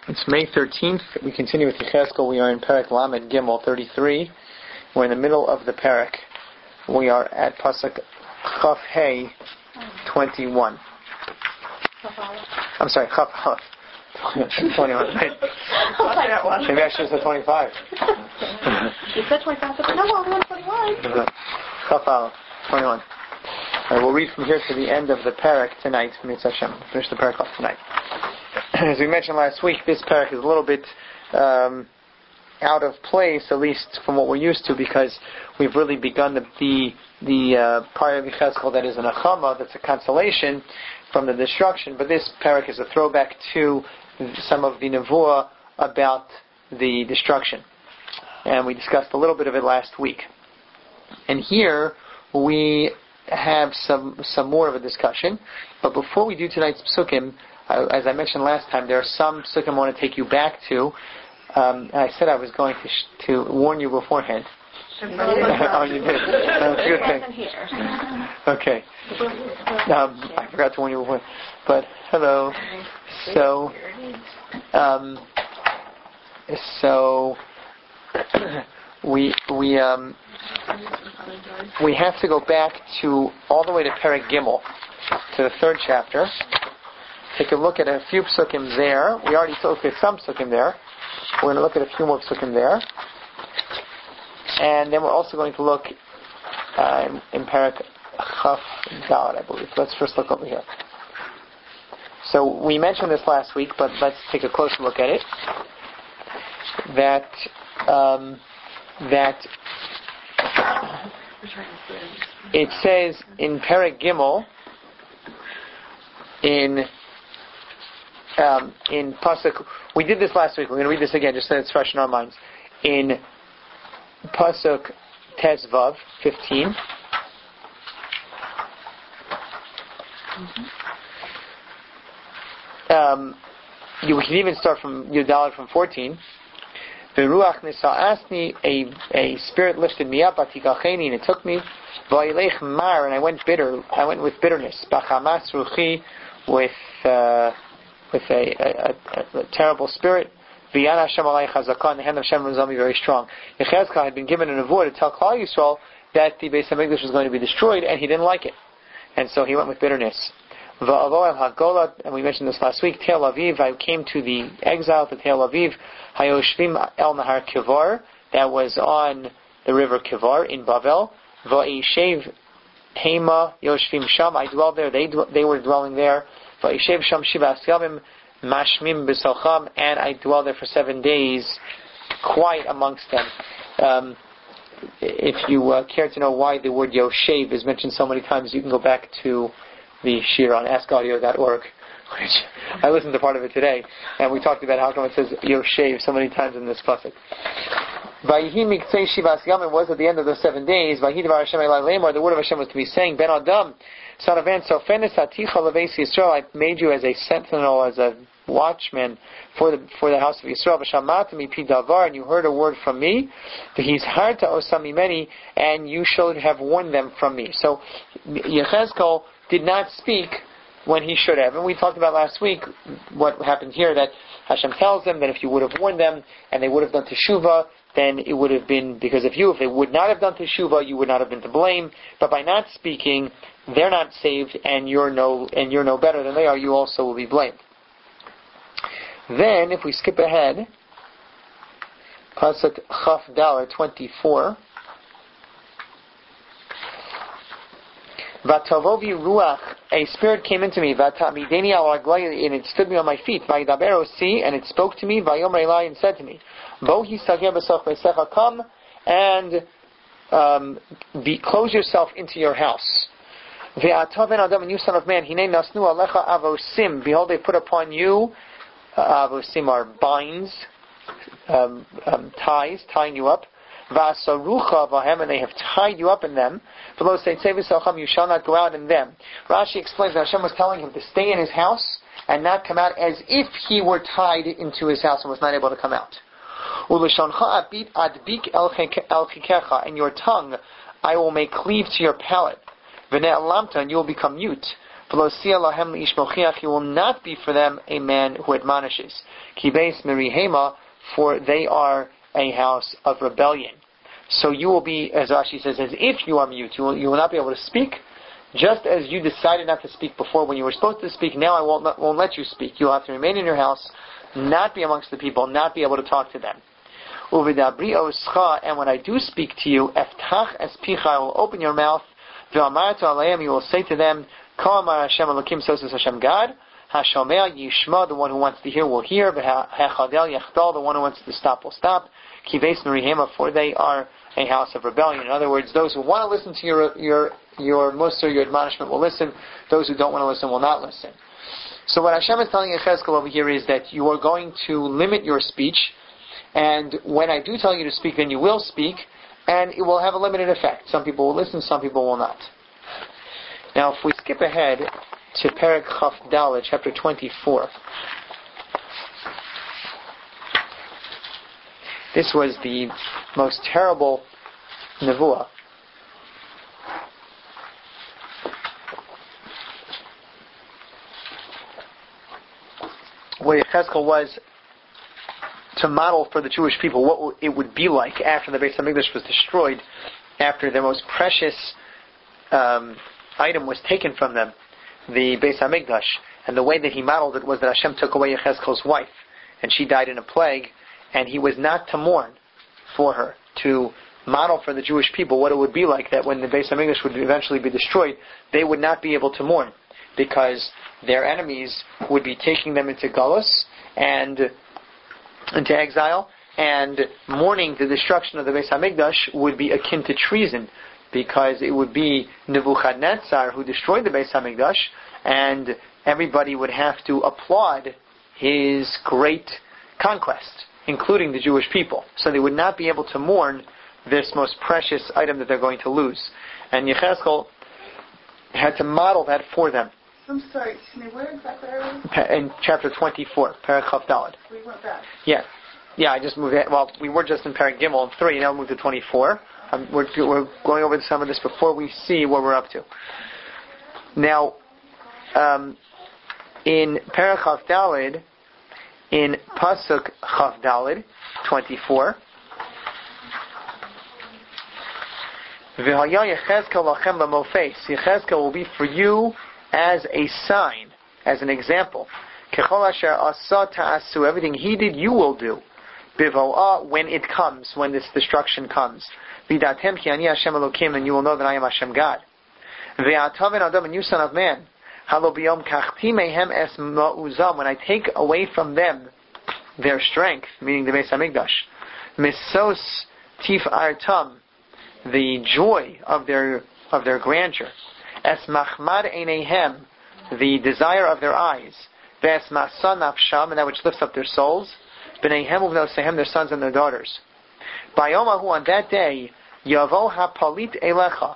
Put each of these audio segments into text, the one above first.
It's May 13th. We continue with Yechezkel. We are in Perek Lamed Gimel 33. We're in the middle of the Perek. We are at Pasuk Chaf Hey 21. I'm sorry, Chaf Haf 21. Maybe I should have said 25. You said 25, but no, we're on 21. Chaf Haf 21. All right, we'll read from here to the end of the Perek tonight. Mitzvah Hashem. Finish the Perek off tonight. As we mentioned last week, this parak is a little bit out of place, at least from what we're used to, because we've really begun the part of Yechezkel that is an achama, that's a consolation from the destruction. But this parak is a throwback to some of the nevuah about the destruction, and we discussed a little bit of it last week. And here we have some more of a discussion. But before we do tonight's psukim, as I mentioned last time, there are some psukim I want to take you back to. I said I was going to warn you beforehand. Oh, you did. That's a good thing. Okay. I forgot to warn you before. But hello. So we have to go back to all the way to Perek Gimel, to the 3rd chapter. Take a look at a few psukim there. We already looked at some psukim there. We're going to look at a few more psukim there. And then we're also going to look in Perek Chaf Daled, I believe. Let's first look over here. So we mentioned this last week, but let's take a closer look at it. That it says in Perek Gimel, in Pasuk, we did this last week. We're going to read this again, just so it's fresh in our minds. In Pasuk Tes Vav 15. You can even start from Yudalad from 14. V'ruach nisa'asni, a spirit lifted me up, atikacheni, and it took me. V'ayilech mar, and I went with bitterness. B'chamas ruchi, with a terrible spirit. V'yana Hashem alai chazakah, and the hand of Hashem was on me very strong. Yechezkel had been given a nevuah to tell Klal Yisrael that the Beis HaMikdash was going to be destroyed, and he didn't like it. And so he went with bitterness. V'avo el hagola, and we mentioned this last week, Tel Aviv, I came to the exile to Tel Aviv, hayoshvim el nahar Kivar, that was on the river Kivar in Bavel. V'yeshev hema yoshvim sham, I dwelled there, they were dwelling there. V'yeshev sham shivas yamim mashmim b'socham, and I dwelled there for 7 days, quiet amongst them. If you care to know why the word Yoshev is mentioned so many times, you can go back to the shir on askaudio.org, which I listened to part of it today, and we talked about how come it says Yoshev so many times in this pasuk. Vayihi miktzei shivas yamim was at the end of the 7 days. Vayihi devar Hashem elai lemar, the word of Hashem was to be saying, Ben Adam, son of man, sofenes haticha leveis Yisrael, I made you as a sentinel, as a watchman for the house of Yisrael. V'shamata mipi davar, and you heard a word from me. He's hard to osam mimeni, and you should have warned them from me. So Yechezkel did not speak when he should have. And we talked about last week what happened here, that Hashem tells them that if you would have warned them and they would have done teshuvah, then it would have been because of you. If they would not have done teshuvah, you would not have been to blame. But by not speaking, they're not saved, and you're no better than they are. You also will be blamed. Then, if we skip ahead, Pasuk Chaf Daled 24. Vatavovi ruach, a spirit came into me. Vatamideni al raglayi, and it stood me on my feet. Vayidaber osi, and it spoke to me. Vayomer elai, and said to me, Bo hisager b'soch beisecha, come and close yourself into your house. Ve'ata ben adam, and you son of man, hinei nasnu alecha avosim. Behold, they put upon you, avosim are binds, ties, tying you up. V'asarucha v'hem, and they have tied you up in them. V'lo seitzei v'socham, you shall not go out in them. Rashi explains that Hashem was telling him to stay in his house and not come out, as if he were tied into his house and was not able to come out. U'leshoncha adbik el chikecha, and your tongue I will make cleave to your palate. V'ne'alamta, and you will become mute. He will not be for them a man who admonishes. Ki beis merihema, for they are a house of rebellion. So you will be, as Rashi says, as if you are mute. You will not be able to speak. Just as you decided not to speak before when you were supposed to speak, now I won't let you speak. You'll have to remain in your house, not be amongst the people, not be able to talk to them. And when I do speak to you, eftach es picha, I will open your mouth. V'amartu alayim, you will say to them, Kol amar Hashem Elokim, so says Hashem God. Hashomea yishma, the one who wants to hear will hear. V'hechadel yachdal, the one who wants to stop will stop. Ki beis merihema, for they are a house of rebellion. In other words, those who want to listen to your mussar, your admonishment, will listen. Those who don't want to listen will not listen. So what Hashem is telling Yechezkel over here is that you are going to limit your speech, and when I do tell you to speak, then you will speak, and it will have a limited effect. Some people will listen, some people will not. Now, if we skip ahead to Perek Chaf Dalet, chapter 24. This was the most terrible nevuah. Where Yechezkel was to model for the Jewish people what it would be like after the Beis HaMikdash was destroyed, after their most precious item was taken from them, the Beis HaMikdash. And the way that he modeled it was that Hashem took away Yechezkel's wife, and she died in a plague, and he was not to mourn for her, to model for the Jewish people what it would be like that when the Beis HaMikdash would eventually be destroyed, they would not be able to mourn, because their enemies would be taking them into Galus and into exile, and mourning the destruction of the Beis HaMikdash would be akin to treason, because it would be Nebuchadnezzar who destroyed the Beis HaMikdash, and everybody would have to applaud his great conquest, including the Jewish people. So they would not be able to mourn this most precious item that they're going to lose. And Yechezkel had to model that for them. I'm sorry, excuse me, where exactly are we? In chapter 24, Perek Chaf Dalet. We went back. Yeah, I just moved it. Well, we were just in Perek Gimel 3, now we moved to 24. We're going over some of this before we see what we're up to. Now, in Perek Chaf Dalet, in Pasuk Chaf Dalet 24, V'haya Yechezkel lachem lamofes. Yechezkel will be for you as a sign, as an example. Kechol asher asa ta'asu. Everything he did, you will do. Bivoah, when it comes, when this destruction comes. V'datem ki ani Hashem Elokim, and you will know that I am Hashem God. Ve'ataven adam, and you son of man. Halo biyom kachti mehem es ma'uzam. When I take away from them their strength, meaning the Beis HaMikdash. Misos tif'artam, the joy of their grandeur. Es machmad einehem, the desire of their eyes. Ves masa nafsham, and that which lifts up their souls. B'neihem uvnosehem, their sons and their daughters. Bayomahu, on that day, yavo hapalit elecha,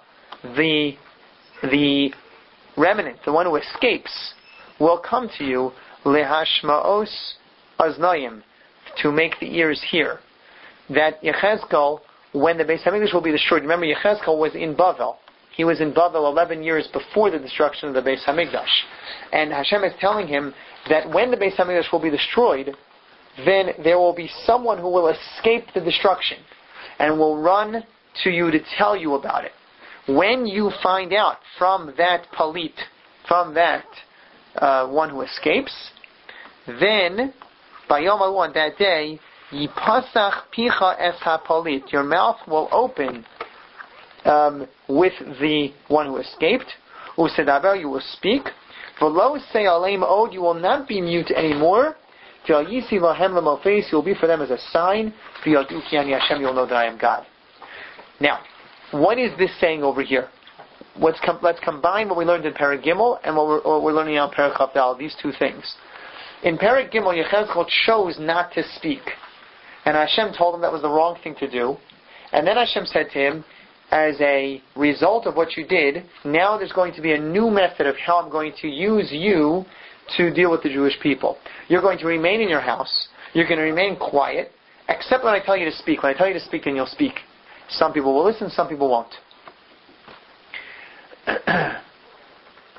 the remnant, the one who escapes, will come to you, lehashmaos aznayim, to make the ears hear. That Yechezkel, when the Beis HaMikdash will be destroyed, remember Yechezkel was in Bavel. He was in Bavel 11 years before the destruction of the Beis HaMikdash. And Hashem is telling him that when the Beis HaMikdash will be destroyed, then there will be someone who will escape the destruction and will run to you to tell you about it. When you find out from that palit, from that one who escapes, then, Bayomahu, on that day, Yipasach picha es hapalit, your mouth will open with the one who escaped. Usedaber, you will speak. V'lo say aleim od, you will not be mute anymore. Till yisi lahem lemofes, you will be for them as a sign. V'yadu ki ani Hashem, you will know that I am God. Now, what is this saying over here? Let's combine what we learned in Perek Gimel and what we're learning now in Perek Chaf Dalet, these two things. In Perek Gimel, Yechezkel chose not to speak. And Hashem told him that was the wrong thing to do. And then Hashem said to him, as a result of what you did, now there's going to be a new method of how I'm going to use you to deal with the Jewish people. You're going to remain in your house. You're going to remain quiet, except when I tell you to speak. When I tell you to speak, then you'll speak. Some people will listen, some people won't.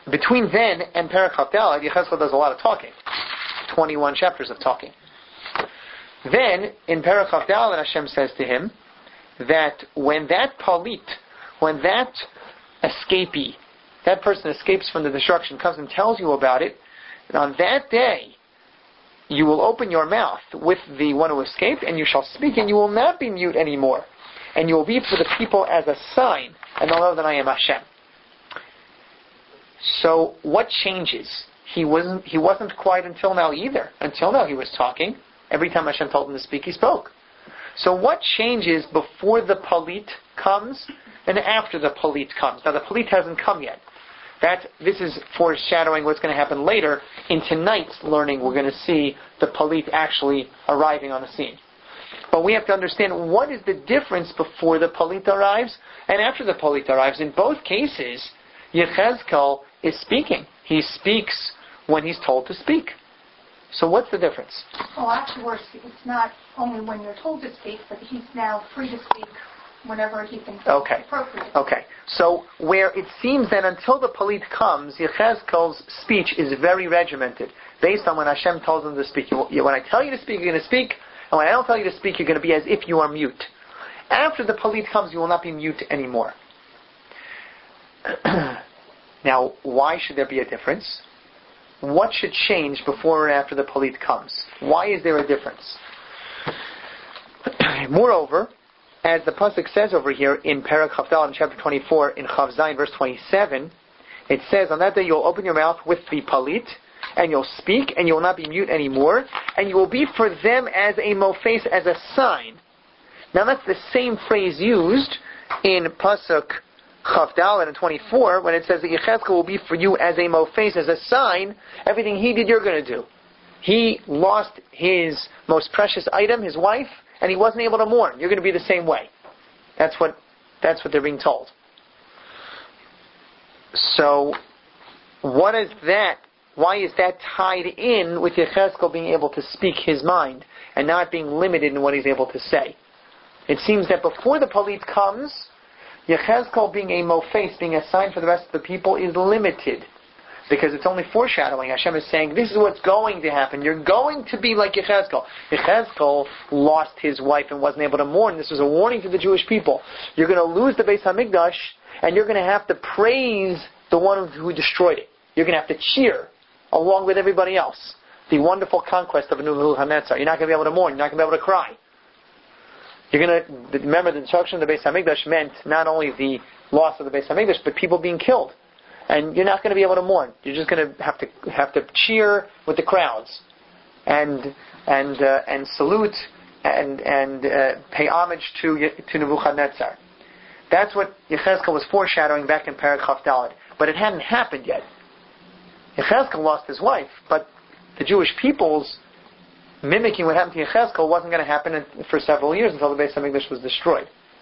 between then and Perek Chaf Daled, Yechezkel does a lot of talking. 21 chapters of talking. Then, in Perek Chaf Daled, Hashem says to him that when that palit, when that escapee, that person escapes from the destruction, comes and tells you about it, and on that day, you will open your mouth with the one who escaped, and you shall speak, and you will not be mute anymore. And you will be for the people as a sign, and they'll know that I am Hashem. So, what changes? He wasn't quiet until now either. Until now he was talking. Every time Hashem told him to speak, he spoke. So what changes before the palit comes and after the palit comes? Now the palit hasn't come yet. This is foreshadowing what's going to happen later. In tonight's learning, we're going to see the palit actually arriving on the scene. But we have to understand what is the difference before the palit arrives and after the palit arrives. In both cases, Yechezkel is speaking. He speaks when he's told to speak. So what's the difference? Well, afterwards, it's not only when you're told to speak, but he's now free to speak whenever he thinks it's appropriate. Okay. So where it seems that until the palit comes, Yechezkel's speech is very regimented, based on when Hashem tells him to speak. When I tell you to speak, you're going to speak, and when I don't tell you to speak, you're going to be as if you are mute. After the palit comes, you will not be mute anymore. Now, why should there be a difference? What should change before and after the palit comes? Why is there a difference? Moreover, as the pasuk says over here in Perek Chaf Daled in chapter 24 in Chav Zayin verse 27, it says, on that day you'll open your mouth with the palit, and you'll speak, and you will not be mute anymore, and you will be for them as a mofes, as a sign. Now that's the same phrase used in pasuk Chav Daled in 24, when it says that Yechezkel will be for you as a mofes, as a sign. Everything he did, you're going to do. He lost his most precious item, his wife, and he wasn't able to mourn. You're going to be the same way. That's what they're being told. So, what is that? Why is that tied in with Yechezkel being able to speak his mind and not being limited in what he's able to say? It seems that before the palit comes, Yechezkel being a mofes, being a sign for the rest of the people, is limited. Because it's only foreshadowing. Hashem is saying, this is what's going to happen. You're going to be like Yechezkel. Yechezkel lost his wife and wasn't able to mourn. This was a warning to the Jewish people. You're going to lose the Beis HaMikdash, and you're going to have to praise the one who destroyed it. You're going to have to cheer, along with everybody else, the wonderful conquest of Nebuchadnezzar. You're not going to be able to mourn. You're not going to be able to cry. You're going to remember the destruction of the Beis HaMikdash meant not only the loss of the Beis HaMikdash, but people being killed. And you're not going to be able to mourn. You're just going to have to cheer with the crowds, and salute and pay homage to Nebuchadnezzar. That's what Yechezkel was foreshadowing back in Perek Chaf Daled, but it hadn't happened yet. Yechezkel lost his wife, but the Jewish people's mimicking what happened to Yechezkel wasn't going to happen for several years until the Beis HaMikdash was destroyed.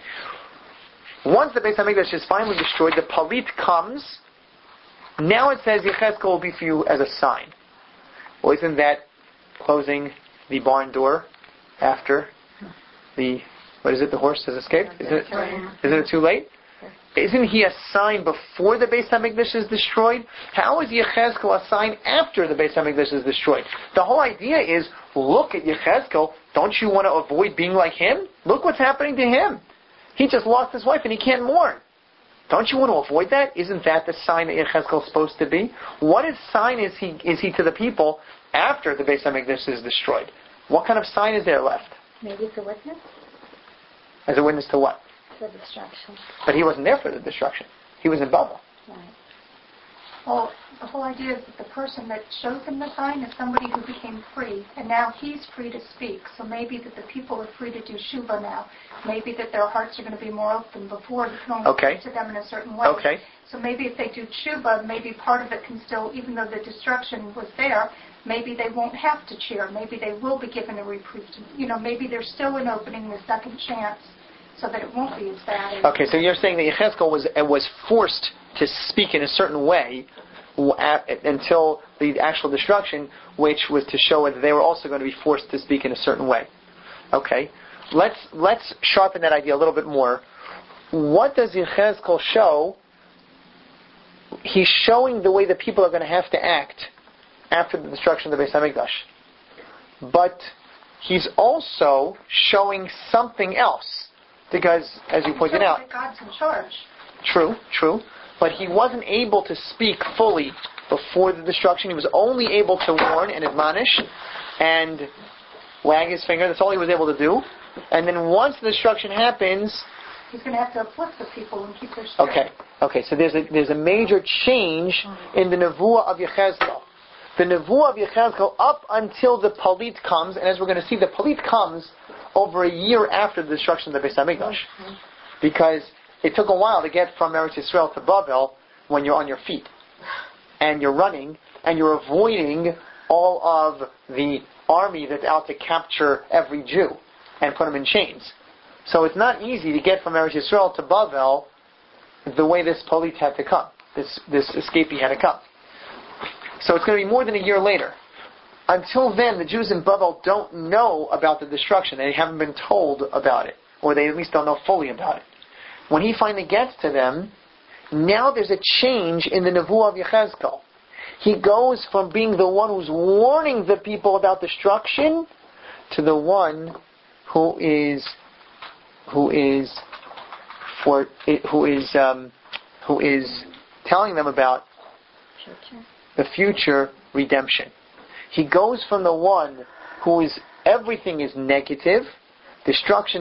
Once the Beis HaMikdash is finally destroyed, the palit comes. Now it says Yechezkel will be for you as a sign. Well, isn't that closing the barn door after the horse has escaped? Isn't it too late? Isn't he a sign before the Beis HaMikdash is destroyed? How is Yechezkel a sign after the Beis HaMikdash is destroyed? The whole idea is, look at Yechezkel. Don't you want to avoid being like him? Look what's happening to him. He just lost his wife and he can't mourn. Don't you want to avoid that? Isn't that the sign that Yechezkel is supposed to be? What sign is he to the people after the Beis HaMikdash is destroyed? What kind of sign is there left? Maybe it's a witness. As a witness to what? The destruction. But he wasn't there for the destruction. He was in Babel. Right. Well, the whole idea is that the person that shows him the sign is somebody who became free, and now he's free to speak. So maybe that the people are free to do Shuvah now. Maybe that their hearts are going to be more open. Before, you can only speak to them in a certain way. Okay. So maybe if they do Shuvah, maybe part of it can still, even though the destruction was there, maybe they won't have to cheer. Maybe they will be given a reprieve. Maybe there's still an opening, a second chance, so that it won't be as bad. Okay, so you're saying that Yechezkel was forced to speak in a certain way until the actual destruction, which was to show that they were also going to be forced to speak in a certain way. Okay, let's sharpen that idea a little bit more. What does Yechezkel show? he's showing the way the people are going to have to act after the destruction of the Beis Hamikdash. But he's also showing something else. Because, as you pointed out, that God's in charge. True. But he wasn't able to speak fully before the destruction. He was only able to warn and admonish and wag his finger. That's all he was able to do. And then once the destruction happens, he's going to have to uplift the people and keep their spirit. Okay. So there's a major change in the nevuah of Yechezkel. The nevuah of Yechezkel up until the Palit comes, and as we're going to see, the Palit comes over a year after the destruction of the Beis Hamikdash, because it took a while to get from Eretz Yisrael to Babel when you're on your feet and you're running and you're avoiding all of the army that's out to capture every Jew and put them in chains. So it's not easy to get from Eretz Yisrael to Babel the way this Palit had to come, this escapee had to come. So it's going to be more than a year later. Until then, the Jews in Babel don't know about the destruction. They haven't been told about it, or they at least don't know fully about it. When he finally gets to them, now there's a change in the nevuah of Yechezkel. He goes from being the one who's warning the people about destruction to the one who is telling them about the future redemption. He goes from the one who is everything is negative, destruction,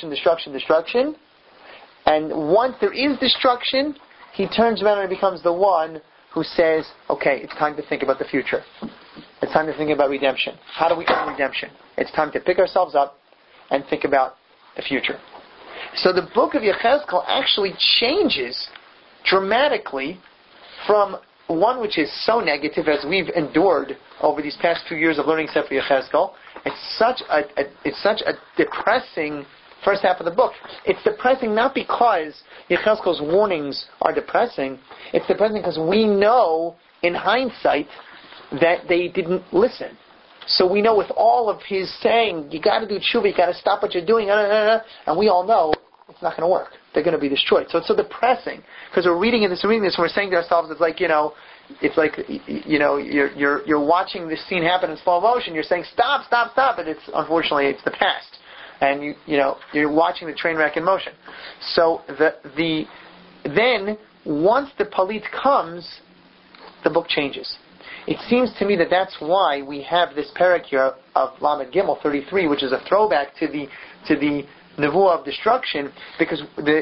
and once there is destruction, he turns around and becomes the one who says, okay, it's time to think about the future. It's time to think about redemption. How do we earn redemption? It's time to pick ourselves up and think about the future. So the book of Yechezkel actually changes dramatically from one which is so negative, as we've endured over these past few years of learning Sefer Yechezkel. It's such a depressing first half of the book. It's depressing not because Yechezkel's warnings are depressing. It's depressing because we know, in hindsight, that they didn't listen. So we know with all of his saying, you got to do tshuva, you got to stop what you're doing, and we all know it's not going to work. They're going to be destroyed. So it's so depressing because we're reading this, and we're saying to ourselves, it's like you're watching this scene happen in slow motion. You're saying stop, but unfortunately it's the past, and you're watching the train wreck in motion. So then once the Palit comes, the book changes. It seems to me that that's why we have this parak here of Lamed Gimel 33, which is a throwback to the nevuah of destruction, because the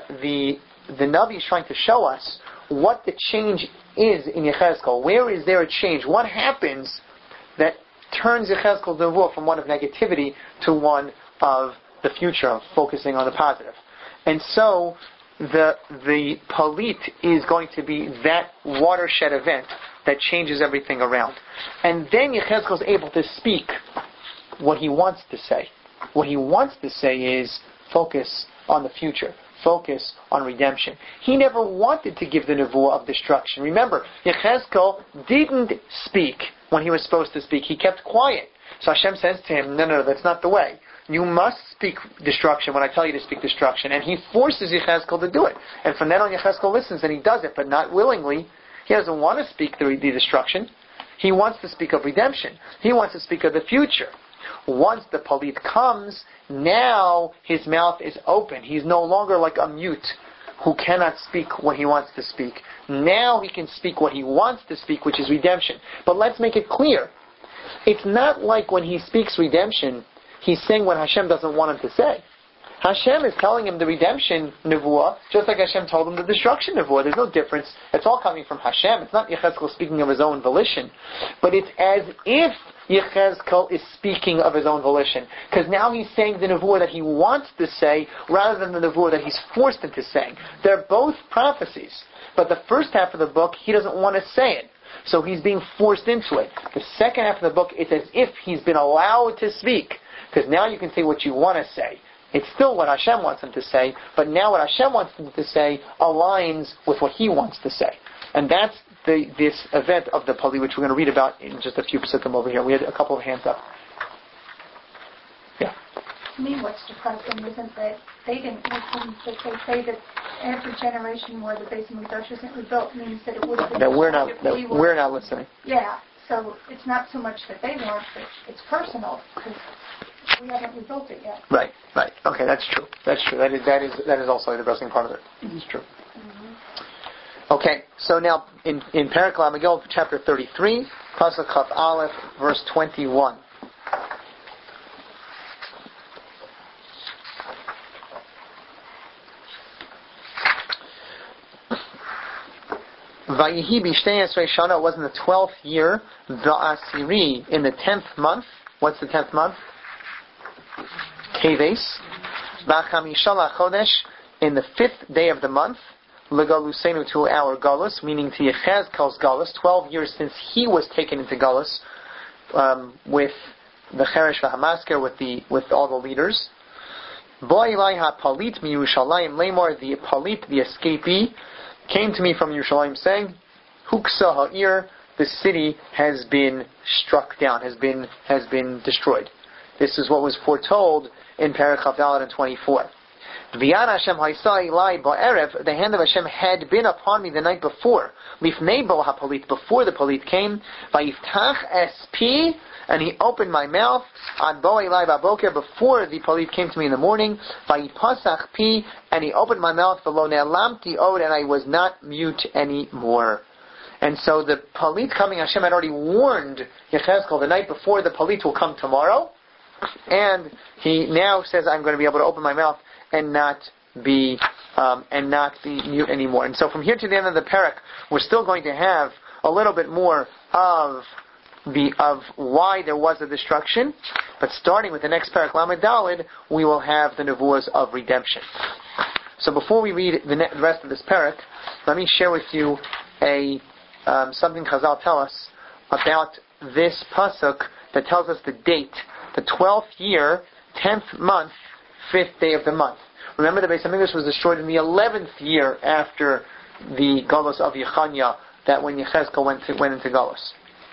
Navi is trying to show us what the change is in Yechezkel. Where is there a change? What happens that turns Yechezkel's nevuah from one of negativity to one of the future, of focusing on the positive? And so the Palit is going to be that watershed event that changes everything around. And then Yechezkel is able to speak what he wants to say. What he wants to say is focus on the future. Focus on redemption. He never wanted to give the nevuah of destruction. Remember, Yechezkel didn't speak when he was supposed to speak. He kept quiet. So Hashem says to him, no, that's not the way. You must speak destruction when I tell you to speak destruction. And he forces Yechezkel to do it. And from then on, Yechezkel listens and he does it, but not willingly. He doesn't want to speak the destruction. He wants to speak of redemption. He wants to speak of the future. Once the Palit comes, now his mouth is open. He's no longer like a mute who cannot speak what he wants to speak. Now he can speak what he wants to speak, which is redemption. But let's make it clear. It's not like when he speaks redemption, he's saying what Hashem doesn't want him to say. Hashem is telling him the redemption nevuah, just like Hashem told him the destruction nevuah. There's no difference. It's all coming from Hashem. It's not Yechezkel speaking of his own volition. But it's as if Yechezkel is speaking of his own volition. Because now he's saying the nevuah that he wants to say, rather than the nevuah that he's forced into saying. They're both prophecies. But the first half of the book, he doesn't want to say it. So he's being forced into it. The second half of the book, it's as if he's been allowed to speak. Because now you can say what you want to say. It's still what Hashem wants him to say, but now what Hashem wants him to say aligns with what he wants to say. And that's this event of the Palit, which we're going to read about in just a few psukim over here. We had a couple of hands up. Yeah. to me what's depressing isn't that they didn't listen, that they say that every generation where the Beis Hamikdash isn't rebuilt means that it would have been That we're destroyed not, if we're not listening. Yeah, so it's not so much that they weren't, but it's personal, because we haven't rebuilt it yet. Right. Okay, that's true. That is also the depressing part of it. It's true. Okay, so now in Perek Lamigel, chapter 33, Pasuk Chaf Aleph, verse 21. Vayihi b'shtei esrei shana, it was in the 12th year, v'asiri, in the 10th month. What's the 10th month? Teves. V'chamisha lachodesh, in the 5th day of the month, legalusenu, to our galus, meaning to Yechezkel's galus, 12 years since he was taken into galus, with the Cheresh v'Hamasker, with all the leaders. Bo ilai ha-palit mi-Yerushalayim lemor, the palit, the escapee, came to me from Yerushalayim saying, Huksa ha'ir, the city has been struck down, has been destroyed. This is what was foretold in Perek Chaf Daled and 24. V'yad Hashem ha'isa ilai ba'erev, the hand of Hashem had been upon me the night before. Lifnei bo ha'palit, before the palit came. Vayiftach espi, and he opened my mouth. On bo ilai ba'boker, before the palit came to me in the morning. Vayipasach pi, and he opened my mouth. V'lo ne'alamti od, and I was not mute anymore. And so the palit coming, Hashem had already warned Yechezkel the night before the palit will come tomorrow. And he now says, I'm going to be able to open my mouth and not be mute anymore. And so from here to the end of the parak, we're still going to have a little bit more of why there was a destruction. But starting with the next parak, Lamed Daled, we will have the nevuahs of redemption. So before we read the rest of this parak, let me share with you something Chazal tell us about this pasuk that tells us the date, the 12th year, 10th month, 5th day of the month. Remember, the Beis Hamikdash was destroyed in the 11th year after the Galus of Yechanya, that when Yechezkel went into Galus.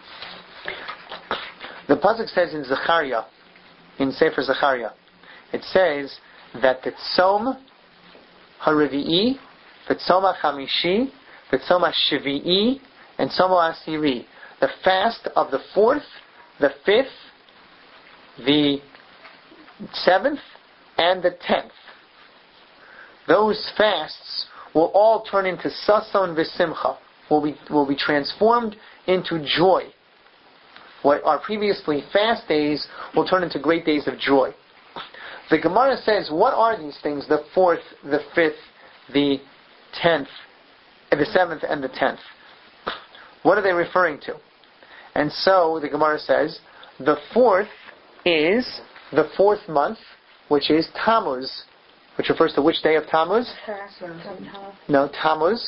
The pasuk says in Zechariah, in Sefer Zechariah, it says that the Tzom HaRevi'i, the Tzom HaChamishi, the Tzom HaShevi'i, and Tzom HaAsiri, the fast of the 4th, the 5th, the 7th, and the 10th. Those fasts will all turn into sason v'simcha, will be transformed into joy. What are previously fast days will turn into great days of joy. The Gemara says, what are these things, the 4th, the 5th, the 10th, the 7th, and the 10th? What are they referring to? And so the Gemara says, the 4th is the 4th month, which is Tammuz, which refers to which day of Tammuz? No, Tammuz.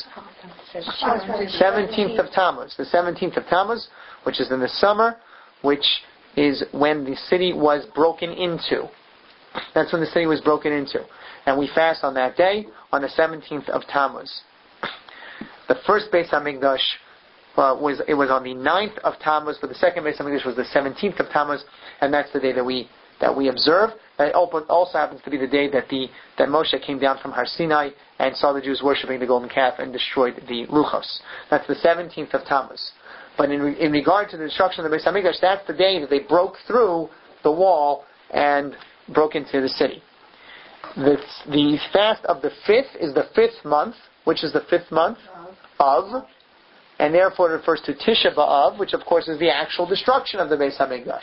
17th of Tammuz. The 17th of Tammuz, which is in the summer, which is when the city was broken into. That's when the city was broken into. And we fast on that day, on the 17th of Tammuz. The first Beis HaMikdash was on the 9th of Tammuz, but the second Beis HaMikdash was the 17th of Tammuz, and that's the day that we observe. It also happens to be the day that Moshe came down from Har Sinai and saw the Jews worshiping the golden calf and destroyed the Luchos. That's the 17th of Tammuz. But in regard to the destruction of the Beis HaMikdash, that's the day that they broke through the wall and broke into the city. The fast of the 5th is the 5th month, which is the 5th month of, and therefore it refers to Tisha B'Av, which of course is the actual destruction of the Beis HaMikdash.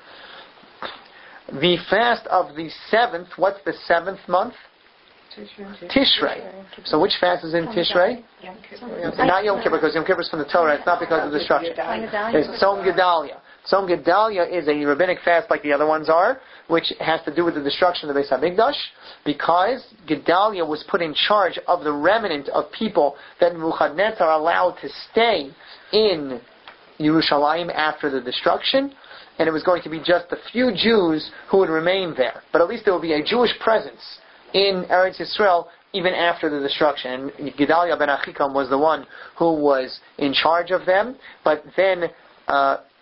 The fast of the 7th, what's the 7th month? Tishrei. So which fast is in Tishrei? Not Yom Kippur, because Yom Kippur is from the Torah. It's not because of destruction. It's Tzom Gedalia. Tzom Gedalia is a rabbinic fast like the other ones are, which has to do with the destruction of the Beis HaMikdash, because Gedalia was put in charge of the remnant of people that Nebuchadnezzar allowed to stay in Yerushalayim after the destruction, and it was going to be just a few Jews who would remain there. But at least there would be a Jewish presence in Eretz Yisrael even after the destruction. And Gedalia ben Achikam was the one who was in charge of them, but then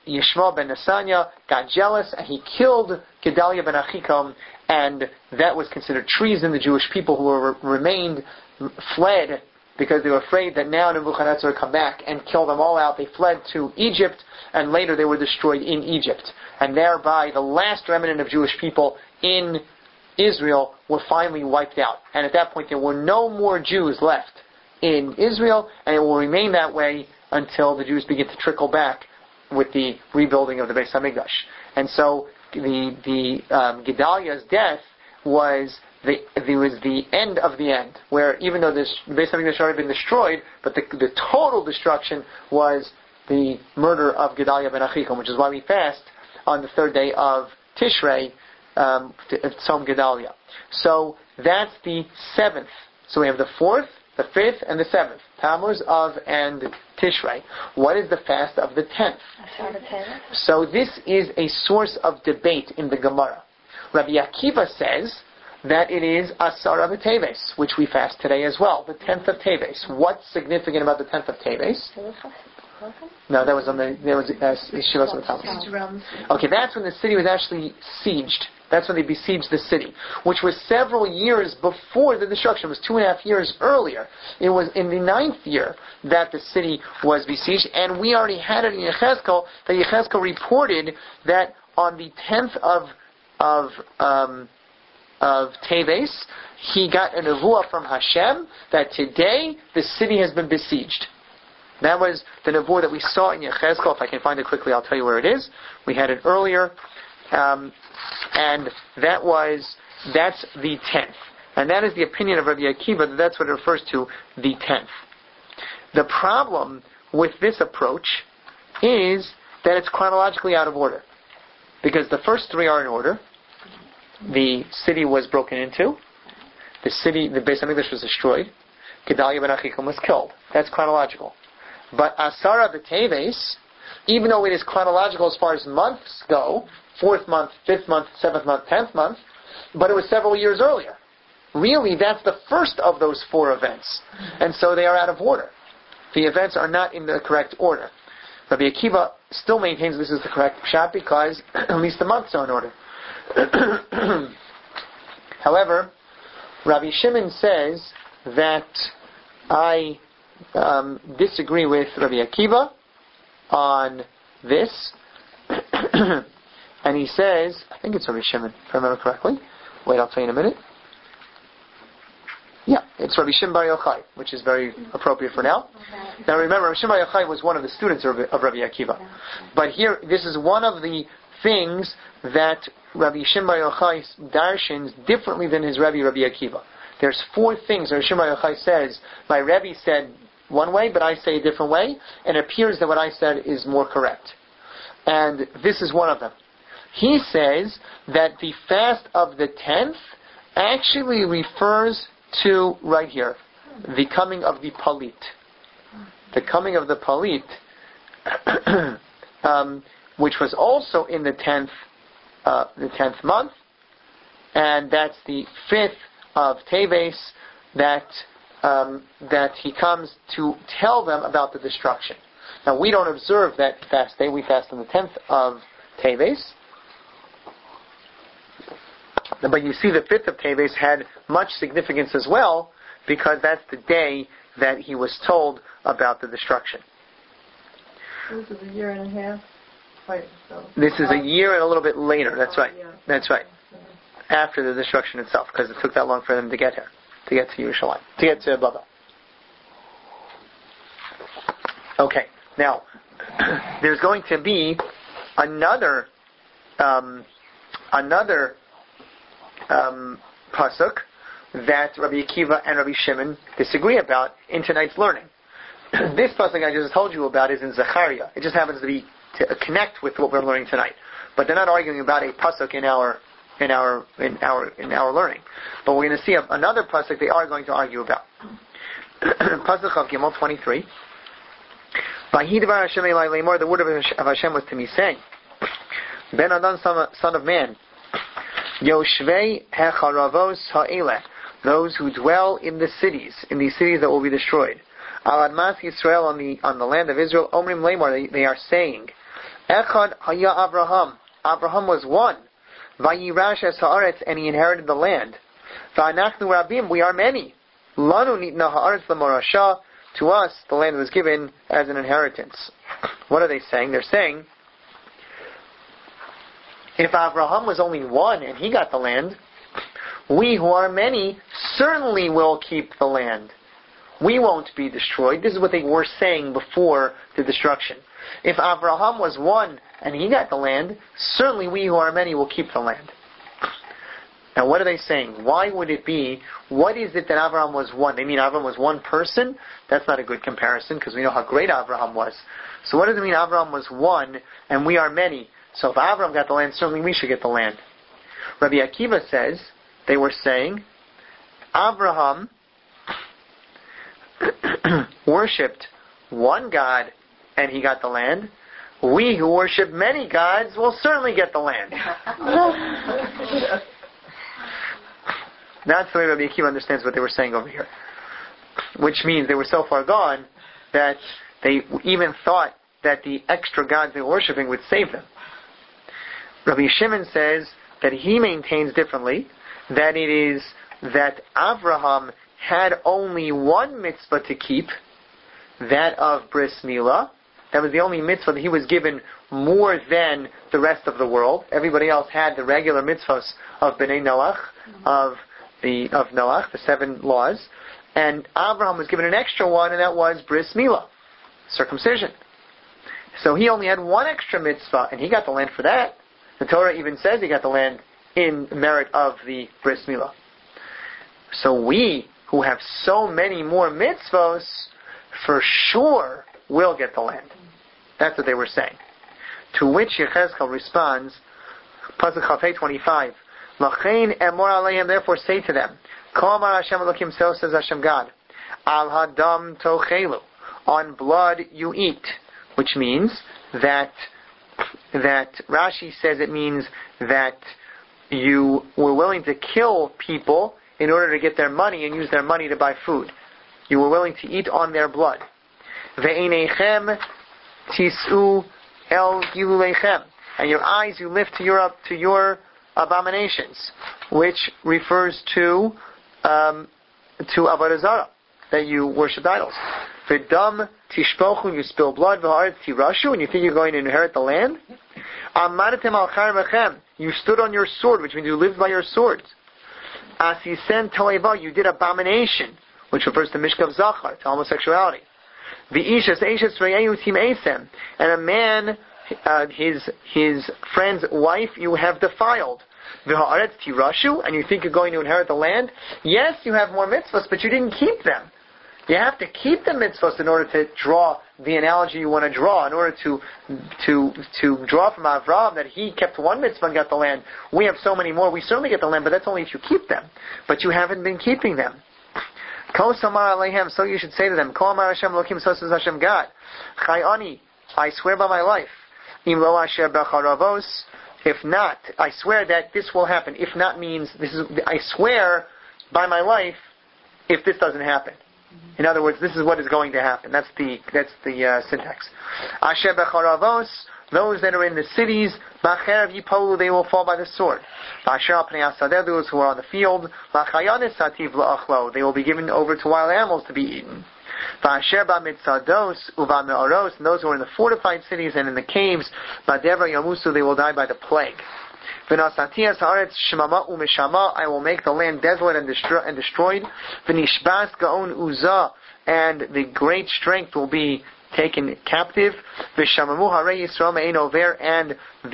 Yishmael ben Nesaniah got jealous and he killed Gedaliah ben Achikam, and that was considered treason. The Jewish people who remained fled because they were afraid that now Nebuchadnezzar would come back and kill them all out. They fled to Egypt, and later they were destroyed in Egypt. And thereby the last remnant of Jewish people in Israel were finally wiped out. And at that point there were no more Jews left in Israel, and it will remain that way until the Jews begin to trickle back with the rebuilding of the Beis Hamikdash. And so the Gedaliah's death was the end of the end, where even though this Beis Hamikdash had already been destroyed, but the total destruction was the murder of Gedaliah ben Achikam, which is why we fast on the third day of Tishrei, Tzom Gedaliah. So that's the 7th. So we have the 4th, the 5th, and the 7th. Tammuz, Av, and Tishrei. What is the fast of the 10th? So this is a source of debate in the Gemara. Rabbi Akiva says that it is Asara B'Teves, which we fast today as well, the 10th of Teves. What's significant about the 10th of Teves? No, that was on Shivas Talmud. Okay, that's when the city was actually sieged. That's when they besieged the city, which was several years before the destruction. It was 2.5 years earlier. It was in the 9th year that the city was besieged, and we already had it in Yechezkel, that Yechezkel reported that on the 10th of Teves, he got a nevuah from Hashem that today the city has been besieged. That was the nevuah that we saw in Yechezkel. If I can find it quickly, I'll tell you where it is. We had it earlier. And that's the 10th. And that is the opinion of Rabbi Akiva, that's what it refers to, the 10th. The problem with this approach is that it's chronologically out of order. Because the first 3 are in order. The city was broken into. The Beis Hamikdash was destroyed. Gedaliah ben Achikam was killed. That's chronological. But Asara B'Teves, even though it is chronological as far as months go, 4th month, 5th month, 7th month, 10th month, but it was several years earlier. Really, that's the first of those 4 events. And so they are out of order. The events are not in the correct order. Rabbi Akiva still maintains this is the correct pshat because at least the months are in order. However, Rabbi Shimon says that I disagree with Rabbi Akiva on this. And he says, I think it's Rabbi Shimon, if I remember correctly. Wait, I'll tell you in a minute. Yeah, it's Rabbi Shimon Bar Yochai, which is very appropriate for now. Now remember, Rabbi Shimon Bar Yochai was one of the students of Rabbi Akiva. But here, this is one of the things that Rabbi Shimon Bar Yochai darshans differently than his Rabbi Akiva. There's 4 things Rabbi Shimon Bar Yochai says, my Rebbe said one way, but I say a different way, and it appears that what I said is more correct. And this is one of them. He says that the fast of the 10th actually refers to, right here, the coming of the Palit. The coming of the Palit, which was also in the 10th month, and that's the 5th of Teves, that he comes to tell them about the destruction. Now we don't observe that fast day, we fast on the 10th of Teves. But you see the 5th of Teves had much significance as well, because that's the day that he was told about the destruction. This is a year and a half. This is a year and a little bit later, that's right. That's right. After the destruction itself, because it took that long for them to get here, to get to Yerushalayim, to get to Babel. Okay, now, there's going to be another pasuk that Rabbi Akiva and Rabbi Shimon disagree about in tonight's learning. This pasuk I just told you about is in Zechariah. It just happens to connect with what we're learning tonight. But they're not arguing about a pasuk in our learning. But we're going to see another pasuk they are going to argue about. Pasuk of Gimel 23. The word of Hashem was to me, saying, Ben Adam, son of man, Yoshvei hecharavos ha'eleh, those who dwell in the cities, in these cities that will be destroyed. Al admas Yisrael, on the land of Israel, Omrim Lemar, they are saying, Echad haya Abraham. Abraham was one. Vayirash es haaretz, and he inherited the land. Va'anachnu rabim, we are many. Lanu nitna haaretz l'morasha, to us the land was given as an inheritance. What are they saying? They're saying, if Abraham was only one and he got the land, we who are many certainly will keep the land. We won't be destroyed. This is what they were saying before the destruction. If Abraham was one and he got the land, certainly we who are many will keep the land. Now what are they saying? Why would it be? What is it that Abraham was one? They mean Abraham was one person? That's not a good comparison because we know how great Abraham was. So what does it mean Abraham was one and we are many? So if Abraham got the land, certainly we should get the land. Rabbi Akiva says, they were saying, Abraham worshipped one God and he got the land. We who worship many gods will certainly get the land. That's the way Rabbi Akiva understands what they were saying over here. Which means they were so far gone that they even thought that the extra gods they were worshipping would save them. Rabbi Shimon says that he maintains differently, that it is that Abraham had only one mitzvah to keep, that of Bris Milah. That was the only mitzvah that he was given more than the rest of the world. Everybody else had the regular mitzvahs of Bnei Noach, of Noach, the 7 laws. And Abraham was given an extra one, and that was Bris Milah, circumcision. So he only had one extra mitzvah, and he got the land for that. The Torah even says he got the land in merit of the Bris Milah. So we, who have so many more mitzvahs, for sure will get the land. That's what they were saying. To which Yechezkel responds, Pasuk Chafei 25, Lachein emor aleim, therefore say to them, Kol amar Hashem Elokim, so says Hashem God, Al hadam tochelu, on blood you eat, which means that Rashi says it means that you were willing to kill people in order to get their money and use their money to buy food. You were willing to eat on their blood. Ve'einechem tisu el gilulechem, and your eyes you lift to your abominations, which refers to avodah zarah, that you worship idols. V'dam tishpochu, you spill blood. V'haaretz tirashu, and you think you're going to inherit the land. Amadetem al charmechem, you stood on your sword, which means you lived by your swords. Asisen toeva, you did abomination, which refers to mishkav zachar, to homosexuality. V'ishas eishes re'ehu tim'esem, and a man, his friend's wife, you have defiled. V'haaretz tirashu, and you think you're going to inherit the land. Yes, you have more mitzvahs, but you didn't keep them. You have to keep the mitzvahs in order to draw the analogy you want to draw, in order to draw from Avraham that he kept one mitzvah and got the land. We have so many more, we certainly get the land, but that's only if you keep them. But you haven't been keeping them. Kol samar aleihem, so you should say to them, Kol amar Hashem Elokim, so says Hashem God, Chayani, I swear by my life, Im lo asher becharavos, if not, I swear that this will happen. If not means, I swear by my life if this doesn't happen. In other words, this is what is going to happen. That's the syntax. Asher becharavos, those that are in the cities, b'acherav yipolu, they will fall by the sword. Asher al pnei hasadeh, those who are on the field, b'chayanis sativ la'achlo, they will be given over to wild animals to be eaten. Asher b'mitzados u'va'me'oros, and those who are in the fortified cities and in the caves, b'devra yamusu, they will die by the plague. V'nasatiyas haaretz shemama u'meshama, I will make the land desolate and destroyed. V'nishbas gaon uzah, and the great strength will be taken captive. V'shamamu harei Yisrael me'ein over, and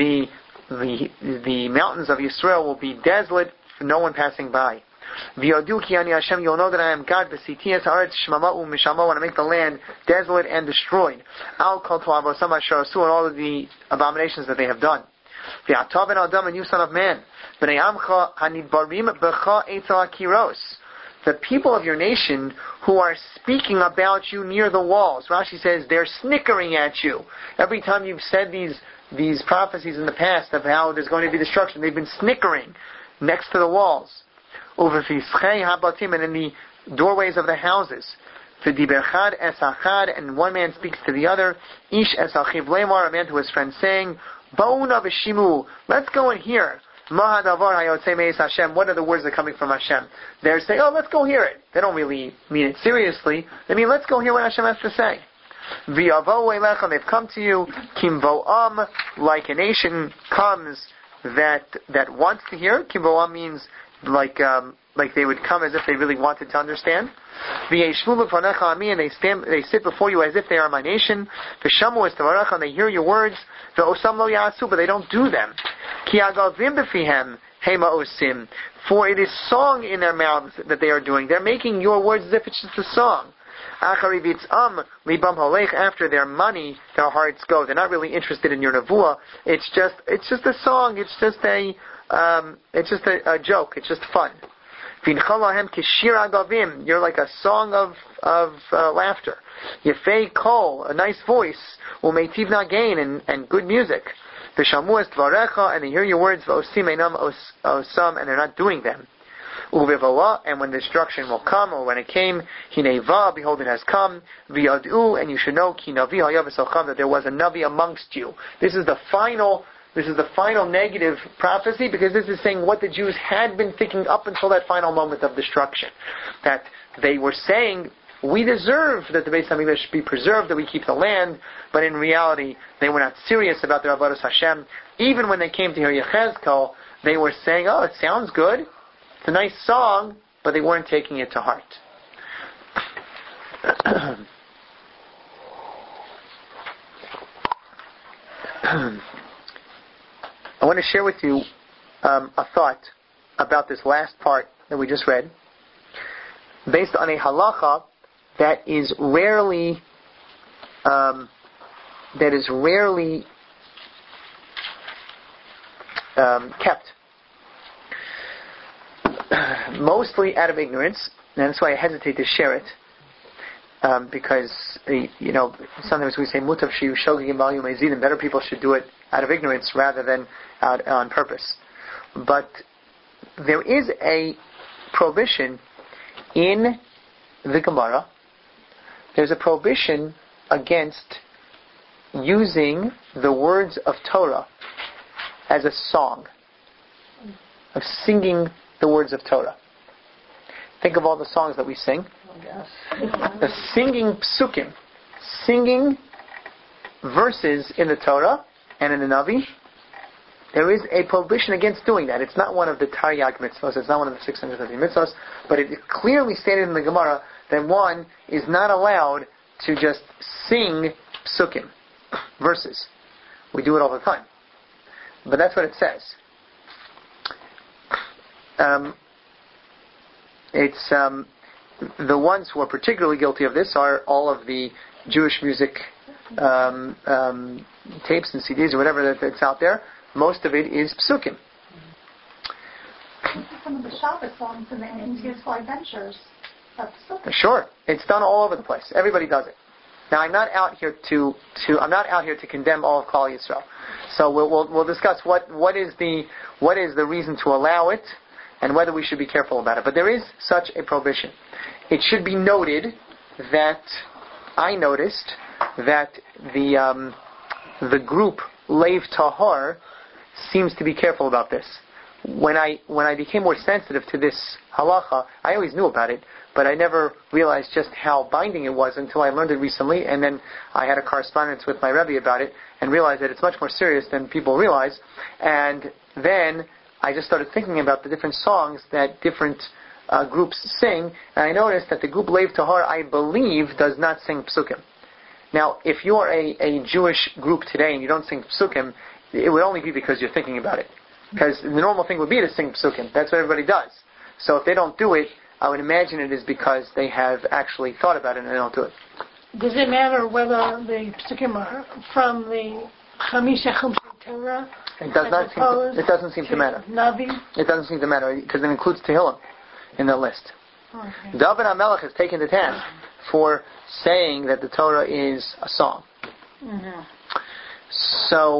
the mountains of Yisrael will be desolate, no one passing by. V'yodu ki ani Hashem, you'll know that I am God. V'sitiyas haaretz shemama u'meshama, when I make the land desolate and destroyed. Al kol to'avosam asher asu, and all of the abominations that they have done. V'atav ben adam, and you son of man, b'nei amcha hanidbarim b'cha etzel akiros, the people of your nation who are speaking about you near the walls. Rashi says they're snickering at you. Every time you've said these prophecies in the past of how there's going to be destruction, they've been snickering next to the walls. Over fischei habatim, and in the doorways of the houses. V'diber chad es achad, and one man speaks to the other. Ish es achiv lemar, a man to his friend saying, Ba'una v'shimu, let's go and hear. Ma hadavar hayotzei me'es Hashem, what are the words that are coming from Hashem? They're saying, oh, let's go hear it. They don't really mean it seriously. They mean, let's go hear what Hashem has to say. V'yavo elecha, they've come to you. Kimvo'am, like a nation comes that wants to hear. Kimvo'am means like they would come as if they really wanted to understand. V'yeshvu b'fanecha ami, and they sit before you as if they are my nation. V'shamu es tavarecha, and they hear your words. V'osam lo ya'asu, but they don't do them. Ki agavim b'fihem hema osim, for it is song in their mouths that they are doing. They're making your words as if it's just a song. Achari v'tzam libam holech, after their money, their hearts go. They're not really interested in your nevuah. It's just a song. It's just a joke. It's just fun. V'inchalahem kishir agavim, you're like a song of laughter. Yefei kol, a nice voice. U'meitiv nagain, and good music. V'shamu es dvarecha, and they hear your words. V'osim einam osam, and they're not doing them. U'v'vala, and when destruction will come, or when it came, hineva, behold it has come. V'yadu, and you should know, ki navi hayav v'sochav, that there was a navi amongst you. This is the final negative prophecy, because this is saying what the Jews had been thinking up until that final moment of destruction. That they were saying, we deserve that the Beis HaMikdash be preserved, that we keep the land, but in reality, they were not serious about their Avodas Hashem. Even when they came to hear Yechezkel, they were saying, oh, it sounds good, it's a nice song, but they weren't taking it to heart. I want to share with you a thought about this last part that we just read, based on a halacha that is rarely kept, mostly out of ignorance, and that's why I hesitate to share it, because sometimes we say mutav shiyu shogegim b'al yomei zidin, better people should do it out of ignorance rather than out on purpose. But there is a prohibition in the Gemara. There's a prohibition against using the words of Torah as a song, of singing the words of Torah. Think of all the songs that we sing. The singing psukim, singing verses in the Torah and in the Navi. There is a prohibition against doing that. It's not one of the Taryag mitzvahs. It's not one of the 630 mitzvahs. But it is clearly stated in the Gemara that one is not allowed to just sing psukim, verses. We do it all the time. But that's what it says. The ones who are particularly guilty of this are all of the Jewish music tapes and CDs or whatever that's out there. Most of it is psukim. Some of the Shabbat songs in the India's adventures are psukim. Sure, it's done all over the place. Everybody does it. Now, I'm not out here to condemn all of Klal Yisrael. So we'll discuss what is the reason to allow it and whether we should be careful about it. But there is such a prohibition. It should be noted that I noticed that the group Leiv Tahor seems to be careful about this. When I became more sensitive to this halacha, I always knew about it, but I never realized just how binding it was until I learned it recently, and then I had a correspondence with my Rebbe about it, and realized that it's much more serious than people realize. And then I just started thinking about the different songs that different groups sing, and I noticed that the group Leiv Tahor, I believe, does not sing psukim. Now, if you're a Jewish group today and you don't sing psukim, it would only be because you're thinking about it. Because the normal thing would be to sing psukim. That's what everybody does. So if they don't do it, I would imagine it is because they have actually thought about it and they don't do it. Does it matter whether the psukim are from the Chamisha Chumshei Torah? It doesn't seem to matter. Navi? It doesn't seem to matter because it includes Tehillim in the list. Okay. David HaMelech has taken the task for saying that the Torah is a song. Mm-hmm. So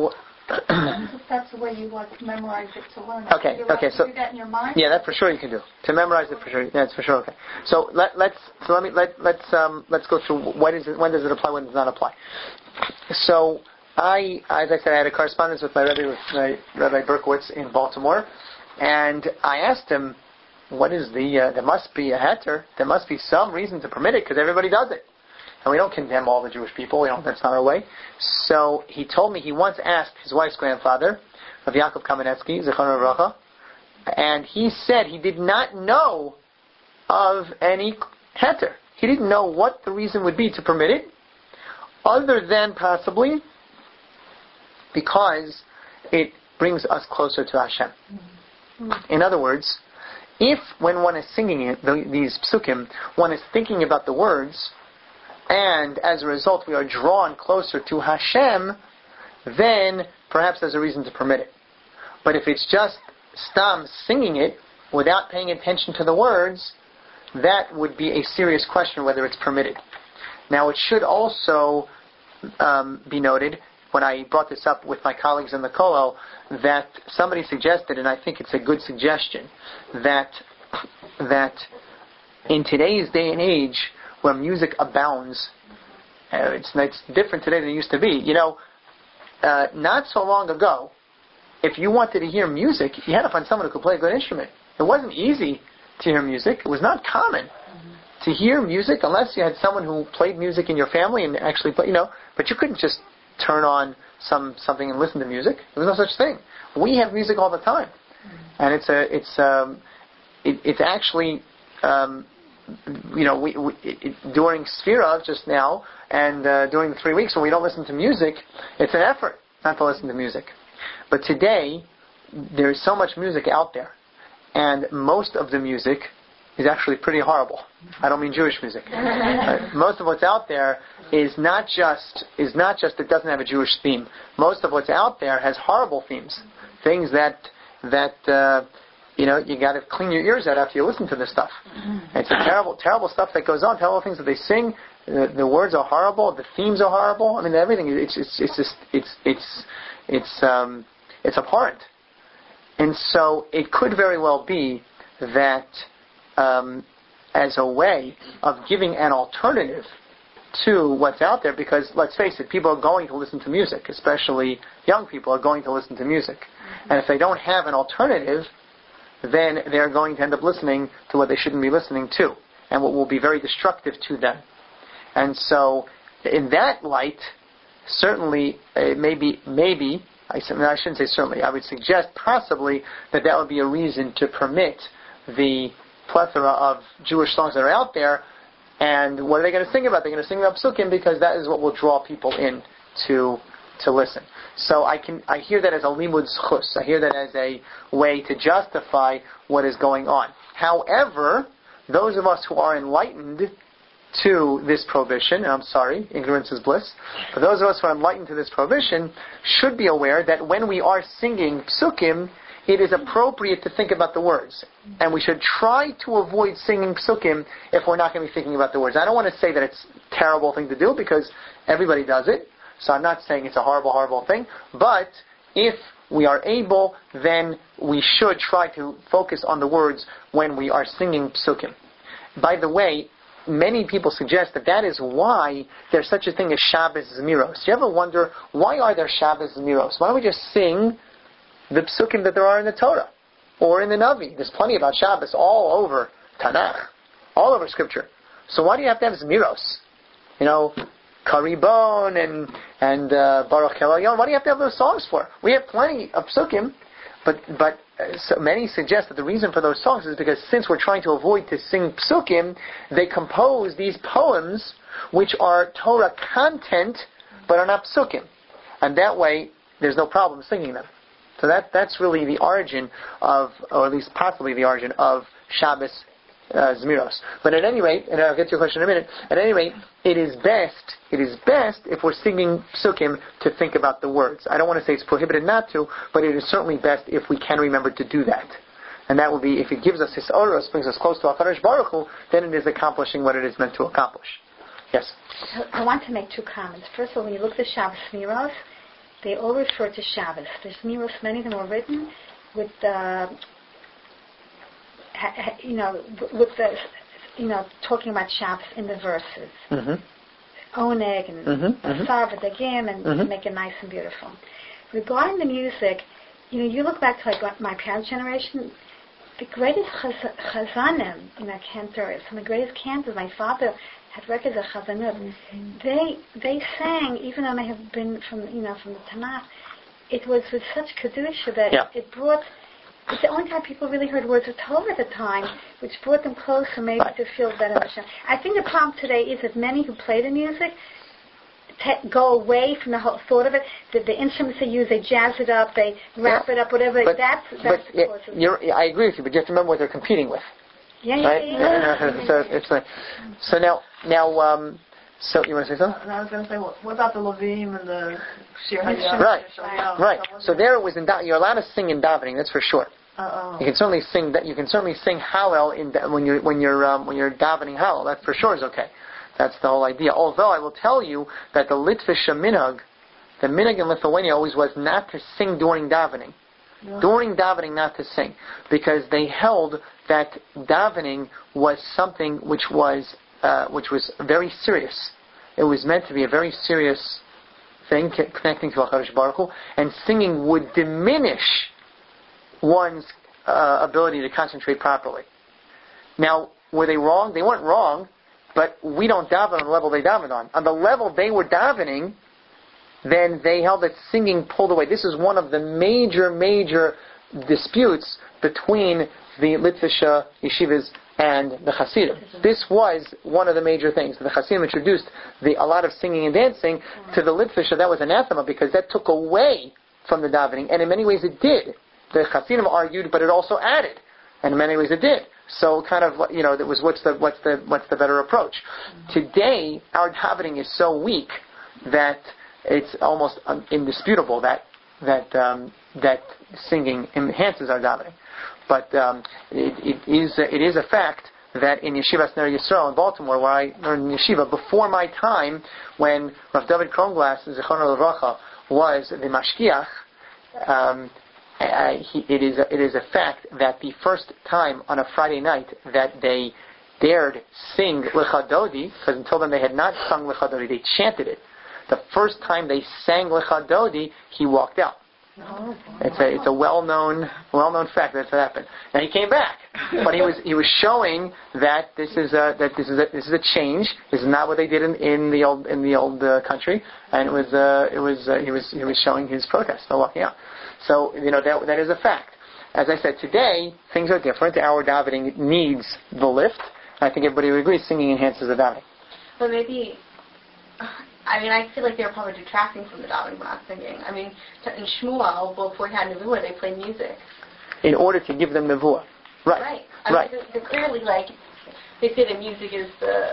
If that's the way you like to memorize it to learn it. Okay, You like okay, to so do that in your mind? yeah, that for sure you can do. To memorize it for sure, yeah, it's for sure okay. So let's go through when does it apply, when does it not apply. So as I said, I had a correspondence with Rabbi Berkowitz in Baltimore, and I asked him, what is there must be a heter, there must be some reason to permit it because everybody does it. And we don't condemn all the Jewish people, that's not our way. So he told me he once asked his wife's grandfather, Rav Yaakov Kamenetsky, Zechron Livracha, and he said he did not know of any heter. He didn't know what the reason would be to permit it, other than possibly because it brings us closer to Hashem. In other words, if when one is singing it, these psukim, one is thinking about the words, and as a result we are drawn closer to Hashem, then perhaps there's a reason to permit it. But if it's just stam singing it without paying attention to the words, that would be a serious question whether it's permitted. Now it should also be noted, when I brought this up with my colleagues in the Kollel, that somebody suggested, and I think it's a good suggestion, that in today's day and age, where music abounds, it's different today than it used to be. Not so long ago, if you wanted to hear music, you had to find someone who could play a good instrument. It wasn't easy to hear music. It was not common to hear music unless you had someone who played music in your family and actually play, but you couldn't just turn on something and listen to music. There was no such thing. We have music all the time, and it's actually during Sfira just now and during the 3 weeks when we don't listen to music, it's an effort not to listen to music. But today there's so much music out there, and most of the music is actually pretty horrible. I don't mean Jewish music. Most of what's out there is not just it doesn't have a Jewish theme. Most of what's out there has horrible themes, things that you got to clean your ears out after you listen to this stuff. It's a terrible stuff that goes on. Terrible things that they sing. The words are horrible. The themes are horrible. I mean, everything. It's abhorrent. And so it could very well be that as a way of giving an alternative to what's out there, because let's face it, people are going to listen to music, especially young people are going to listen to music. And if they don't have an alternative, then they're going to end up listening to what they shouldn't be listening to, and what will be very destructive to them. And so, in that light, certainly, maybe, I shouldn't say certainly, I would suggest possibly that would be a reason to permit the plethora of Jewish songs that are out there. And what are they going to sing about? They're going to sing about psukim because that is what will draw people in to listen. So I hear that as a limud zchus. I hear that as a way to justify what is going on. However, those of us who are enlightened to this prohibition, and I'm sorry, ignorance is bliss, but those of us who are enlightened to this prohibition should be aware that when we are singing psukim, it is appropriate to think about the words. And we should try to avoid singing psukim if we're not going to be thinking about the words. I don't want to say that it's a terrible thing to do because everybody does it. So I'm not saying it's a horrible, horrible thing. But if we are able, then we should try to focus on the words when we are singing psukim. By the way, many people suggest that is why there's such a thing as Shabbos Zmiros. Do you ever wonder, why are there Shabbos Zmiros? Why don't we just sing the psukim that there are in the Torah or in the Navi? There's plenty about Shabbos all over Tanakh, all over Scripture. So why do you have to have Zmiros? Karibon and Baruch Elayon. What do you have to have those songs for? We have plenty of psukim, but so many suggest that the reason for those songs is because since we're trying to avoid to sing psukim, they compose these poems which are Torah content but are not psukim, and that way there's no problem singing them. So that's really the origin of, or at least possibly the origin of Shabbos Zmiros. But at any rate, and I'll get to your question in a minute, at any rate, it is best if we're singing psukim to think about the words. I don't want to say it's prohibited not to, but it is certainly best if we can remember to do that. And that will be, if it gives us his oros, brings us close to HaKadosh Baruch Hu, then it is accomplishing what it is meant to accomplish. Yes? I want to make two comments. First of all, when you look at the Shabbos Zmiros, they all refer to Shabbos. There's numerous, many of them were written with talking about Shabbos in the verses. Oneg and Basar v'Dagim, and to make it nice and beautiful. Regarding the music, you look back to like my parents' generation, the greatest chazanim, cantors, some of the greatest cantors. My father had records of chazanut. They sang, even though they have been from the Tanakh. It was with such kedusha that it brought. It's the only time people really heard words of Torah at the time, which brought them closer, maybe to feel better. I think the problem today is that many who play the music go away from the whole thought of it. The instruments they use, they jazz it up, they wrap it up, whatever. That's the cause of it. I agree with you, but you have to remember what they're competing with. So now, so you want to say something? And I was going to say, what about the Levim and the Shir Hayam? Right. So there it was you're allowed to sing in davening. That's for sure. You can certainly sing that. You can certainly sing Hallel when you're davening Hallel. That for sure is okay. That's the whole idea. Although I will tell you that the Litvisha minhag, the minhag in Lithuania always was not to sing during davening. Yeah. During davening, not to sing, because they held that davening was something which was very serious. It was meant to be a very serious thing, connecting to HaKadosh Baruch Hu, and singing would diminish one's ability to concentrate properly. Now, were they wrong? They weren't wrong, but we don't daven on the level they davened on. On the level they were davening, then they held that singing pulled away. This is one of the major disputes between the Litvisha yeshivas and the Hasidim. This was one of the major things. The Hasidim introduced a lot of singing and dancing to the Litvisha. That was anathema because that took away from the davening, and in many ways it did. The Hasidim argued, but it also added, and in many ways it did. So kind of, it was what's the better approach. Today, our davening is so weak that it's almost indisputable that singing enhances our davening. But it is a fact that in Yeshivas Ner Yisrael in Baltimore, where I learned in yeshiva before my time, when Rav David Kronglass, Zichrono Livracha, was the mashkiach, it is a fact that the first time on a Friday night that they dared sing Lecha Dodi, because until then they had not sung Lecha Dodi, they chanted it. The first time they sang Lecha Dodi, he walked out. It's a well-known fact that's what happened. Now he came back, but he was showing that this is a change. This is not what they did in the old country, and he was showing his protest by walking out. So that is a fact. As I said, today things are different. Our davening needs the lift. I think everybody would agree singing enhances the davening. But maybe. I feel like they were probably detracting from the davening by not singing. In Shmuel, before he had Nevuah, they played music. In order to give them Nevuah. Right. Right. They're clearly they say that music is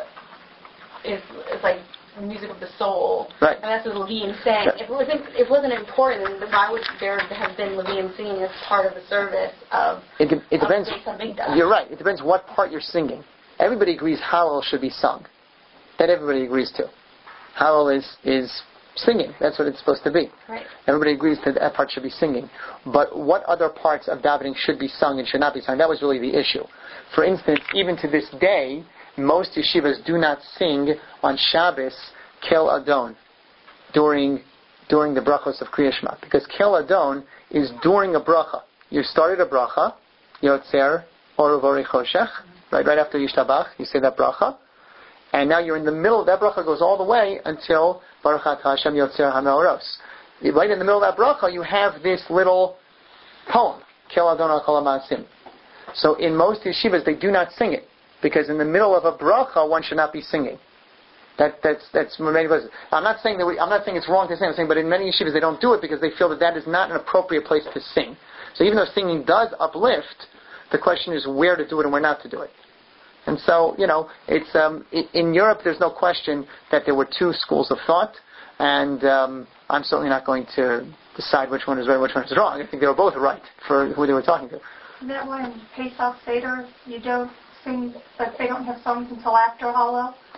like the music of the soul. Right. And that's what Levim sang. Right. If it wasn't important, then why would there have been Levim singing as part of the service of It depends. Of you're right. It depends what part you're singing. Everybody agrees Hallel should be sung. That everybody agrees to. Hallel is singing. That's what it's supposed to be. Right. Everybody agrees that part should be singing. But what other parts of davening should be sung and should not be sung? That was really the issue. For instance, even to this day, most yeshivas do not sing on Shabbos Kel Adon during the brachos of Kriya Shema, because Kel Adon is during a bracha. You started a bracha, Yotzer Oru Vori Choshech, right after Yishtabach, you say that bracha. And now you're in the middle. That bracha goes all the way until Baruch Atah Hashem Yotzer HaMeoros. Right in the middle of that bracha, you have this little poem, Kel Adon Al Kol HaMa'asim. So in most yeshivas, they do not sing it, because in the middle of a bracha, one should not be singing. That's many places. I'm not saying it's wrong to sing. I'm saying, but in many yeshivas, they don't do it because they feel that is not an appropriate place to sing. So even though singing does uplift, the question is where to do it and where not to do it. And so, it's in Europe. There's no question that there were two schools of thought, and I'm certainly not going to decide which one is right and which one is wrong. I think they were both right for who they were talking to. Isn't that why in Pesach Seder you don't sing, but they don't have songs until after Hallel?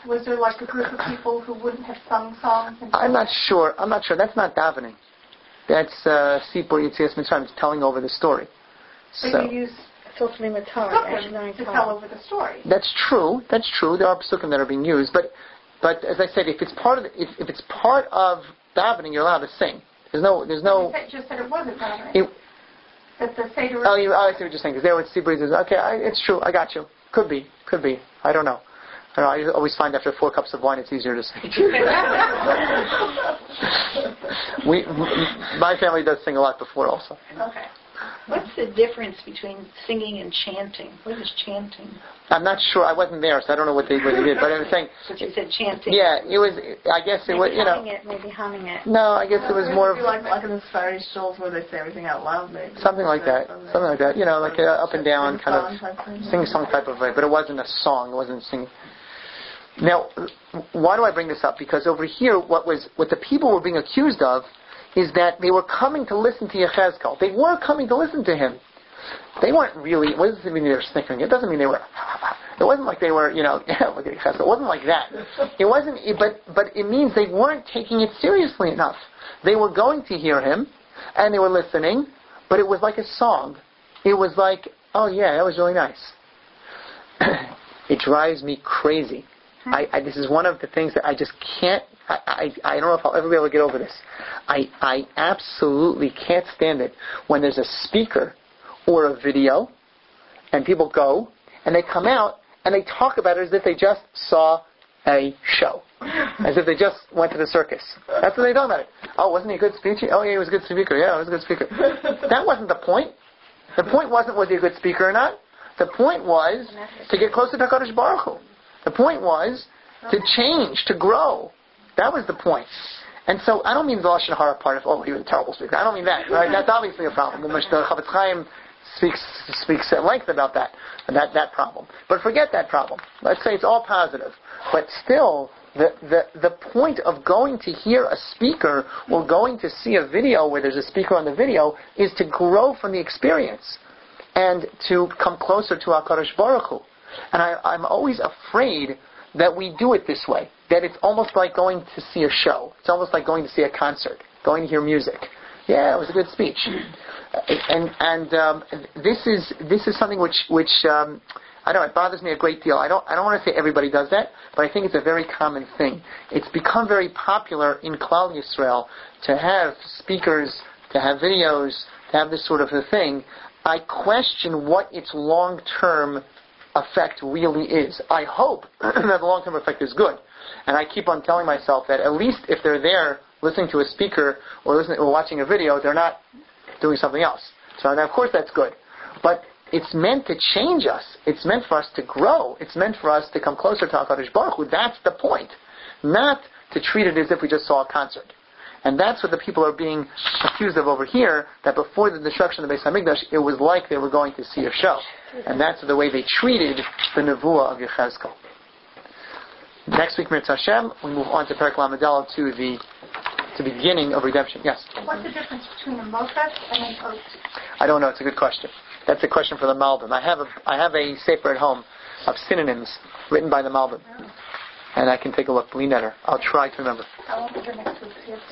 Was there like a group of people who wouldn't have sung songs? I'm not sure. That's not davening. That's Sipur Yetzias Mitzrayim. It's telling over the story. So you use psukim to tell over the story. That's true. There are psukim that are being used, but as I said, if it's part of davening, you're allowed to sing. There's no. You just said it wasn't davening. That the Seder. I see what you're saying. Because there, with Sipur Yetzias. Okay, it's true. I got you. Could be. I don't know. I always find after 4 cups of wine, it's easier to sing. My family does sing a lot before also. Okay. What's the difference between singing and chanting? What is chanting? I'm not sure. I wasn't there, so I don't know what they did. But I was saying. But you said chanting. Yeah, it was. I guess it was. Maybe humming it. No, I guess it was more of like in the Spanish shows where they say everything out loud, maybe. Something like that. Like up and down kind of sing-song type of way. But it wasn't a song. It wasn't singing. Now, why do I bring this up? Because over here, what the people were being accused of is that they were coming to listen to Yechezkel. They were coming to listen to him. They weren't really. What does it mean they were snickering? It doesn't mean they were. It wasn't like they were, look at Yechezkel. It wasn't like that. It wasn't. But it means they weren't taking it seriously enough. They were going to hear him, and they were listening, but it was like a song. It was like, oh yeah, that was really nice. It drives me crazy. This is one of the things that I just can't. I don't know if I'll ever be able to get over this. I absolutely can't stand it when there's a speaker or a video, and people go and they come out and they talk about it as if they just saw a show, as if they just went to the circus. That's what they talk about it. Oh, wasn't he a good speaker? Oh yeah, he was a good speaker. Yeah, he was a good speaker. That wasn't the point. The point wasn't was he a good speaker or not. The point was to get closer to HaKadosh Baruch Hu. The point was to change, to grow. That was the point. And so I don't mean the Lashon Hara part of, he was a terrible speaker. I don't mean that. Right? That's obviously a problem. The Chavetz Chaim speaks at length about that problem. But forget that problem. Let's say it's all positive. But still, the point of going to hear a speaker or going to see a video where there's a speaker on the video is to grow from the experience and to come closer to HaKadosh Baruch Hu. And I'm always afraid that we do it this way, that it's almost like going to see a show. It's almost like going to see a concert, going to hear music. Yeah, it was a good speech. And this is something which I don't know, it bothers me a great deal. I don't want to say everybody does that, but I think it's a very common thing. It's become very popular in Klal Yisrael to have speakers, to have videos, to have this sort of a thing. I question what its long-term effect really is. I hope that the long-term effect is good. And I keep on telling myself that at least if they're there listening to a speaker or watching a video, they're not doing something else. So of course that's good. But it's meant to change us. It's meant for us to grow. It's meant for us to come closer to HaKadosh Baruch Hu. That's the point. Not to treat it as if we just saw a concert. And that's what the people are being accused of over here, that before the destruction of the Beis HaMikdash, it was like they were going to see a show. And that's the way they treated the Nevuah of Yechezkel. Next week, Mirz Hashem, we move on to Perek Lamed to the beginning of redemption. Yes? What's the difference between a Mofet and an oat? I don't know. It's a good question. That's a question for the Malbim. I have a sefer at home of synonyms written by the Malbim. And I can take a look. Bli Neder. I'll try to remember. How long is the next week's